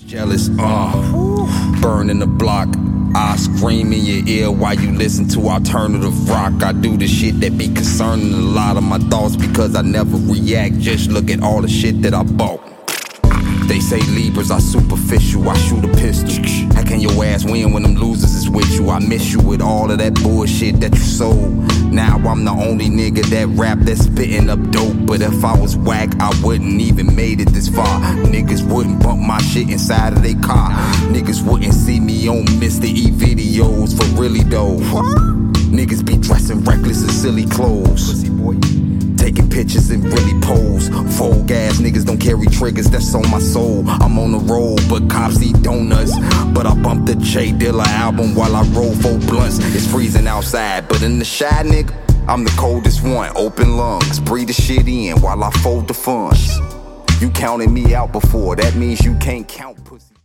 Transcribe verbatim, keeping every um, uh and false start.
Jealous, uh, burning the block. I scream in your ear while you listen to alternative rock. I do the shit that be concerning a lot of my thoughts because I never react. Just look at all the shit that I bought. They say Libras are superficial, I shoot a pistol. How can your ass win when them losers is with you? I miss you with all of that bullshit that you sold. Now I'm the only nigga that rap that's spitting up dope. But if I was whack, I wouldn't even made it this far. Niggas wouldn't bump my shit inside of their car. Niggas wouldn't see me on Mister E videos for really though. Niggas be dressing reckless in silly clothes, taking pictures and really pose. Vogue ass niggas don't carry triggers, that's on my soul. I'm on the road, but cops eat donuts. But I bump the J Dilla album while I roll four blunts. It's freezing outside, but in the shy nigga, I'm the coldest one. Open lungs, breathe the shit in while I fold the funds. You counted me out before, that means you can't count pussy.